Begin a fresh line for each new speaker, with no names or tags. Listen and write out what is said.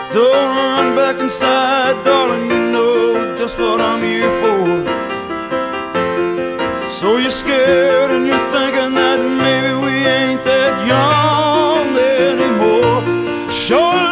Don't run back inside, darling, you know just what I'm here for. So you're scared and you're thinking that maybe we ain't that young anymore. Sure.